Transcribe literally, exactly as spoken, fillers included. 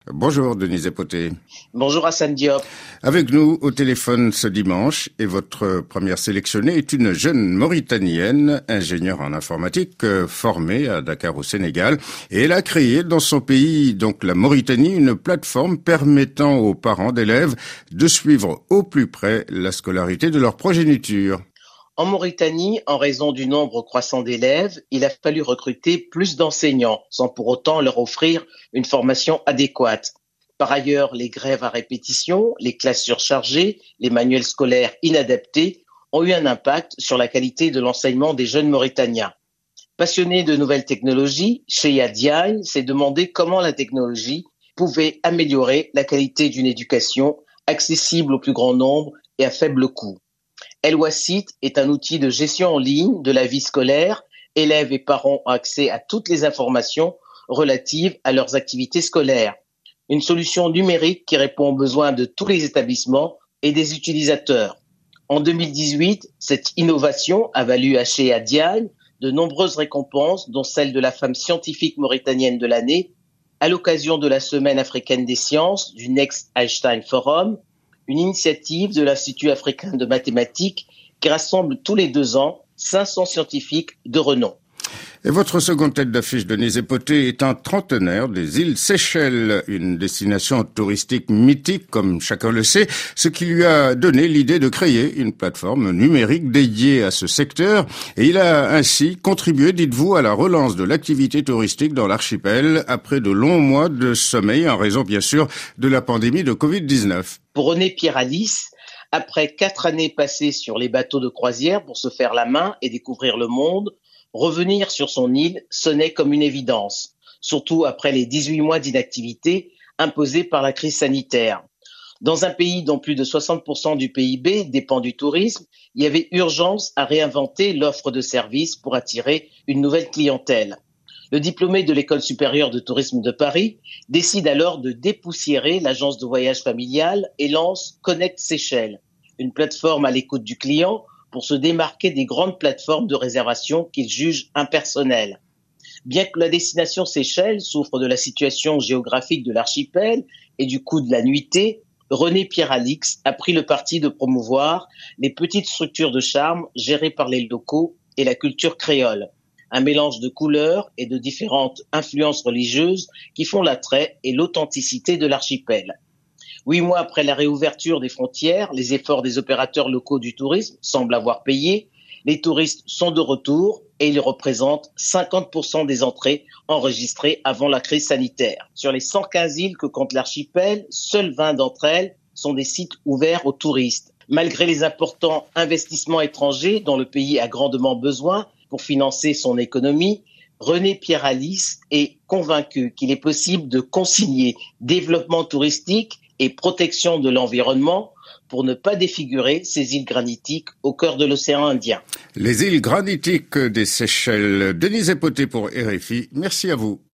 Bonjour Denise Epoté. Bonjour Hassan Diop. Avec nous au téléphone ce dimanche, et votre première sélectionnée est une jeune Mauritanienne, ingénieure en informatique, formée à Dakar au Sénégal. Et elle a créé dans son pays, donc la Mauritanie, une plateforme permettant aux parents d'élèves de suivre au plus près la scolarité de leur progéniture. En Mauritanie, en raison du nombre croissant d'élèves, il a fallu recruter plus d'enseignants, sans pour autant leur offrir une formation adéquate. Par ailleurs, les grèves à répétition, les classes surchargées, les manuels scolaires inadaptés ont eu un impact sur la qualité de l'enseignement des jeunes Mauritaniens. Passionné de nouvelles technologies, Cheya Diagne s'est demandé comment la technologie pouvait améliorer la qualité d'une éducation accessible au plus grand nombre et à faible coût. El Wassit est un outil de gestion en ligne de la vie scolaire. Élèves et parents ont accès à toutes les informations relatives à leurs activités scolaires. Une solution numérique qui répond aux besoins de tous les établissements et des utilisateurs. En deux mille dix-huit, cette innovation a valu à Cheya Diagne de nombreuses récompenses, dont celle de la femme scientifique mauritanienne de l'année, à l'occasion de la Semaine africaine des sciences, du Next Einstein Forum, une initiative de l'Institut africain de mathématiques qui rassemble tous les deux ans cinq cents scientifiques de renom. Et votre seconde tête d'affiche, Denise Epoté, est un trentenaire des îles Seychelles, une destination touristique mythique, comme chacun le sait, ce qui lui a donné l'idée de créer une plateforme numérique dédiée à ce secteur. Et il a ainsi contribué, dites-vous, à la relance de l'activité touristique dans l'archipel après de longs mois de sommeil, en raison bien sûr de la pandémie de covid dix-neuf. Pour René Pierre-Alice, après quatre années passées sur les bateaux de croisière pour se faire la main et découvrir le monde, revenir sur son île sonnait comme une évidence, surtout après les dix-huit mois d'inactivité imposés par la crise sanitaire. Dans un pays dont plus de soixante pour cent du P I B dépend du tourisme, il y avait urgence à réinventer l'offre de services pour attirer une nouvelle clientèle. Le diplômé de l'École supérieure de tourisme de Paris décide alors de dépoussiérer l'agence de voyage familiale et lance Connect Seychelles, une plateforme à l'écoute du client pour se démarquer des grandes plateformes de réservation qu'il juge impersonnelles. Bien que la destination Seychelles souffre de la situation géographique de l'archipel et du coût de la nuitée, René Pierre-Alix a pris le parti de promouvoir les petites structures de charme gérées par les locaux et la culture créole. Un mélange de couleurs et de différentes influences religieuses qui font l'attrait et l'authenticité de l'archipel. Huit mois après la réouverture des frontières, les efforts des opérateurs locaux du tourisme semblent avoir payé. Les touristes sont de retour et ils représentent cinquante pour cent des entrées enregistrées avant la crise sanitaire. Sur les cent quinze îles que compte l'archipel, seules vingt d'entre elles sont des sites ouverts aux touristes. Malgré les importants investissements étrangers dont le pays a grandement besoin pour financer son économie, René Pierre-Alice est convaincu qu'il est possible de concilier développement touristique et protection de l'environnement pour ne pas défigurer ces îles granitiques au cœur de l'océan Indien. Les îles granitiques des Seychelles. Denise Epoté pour R F I. Merci à vous.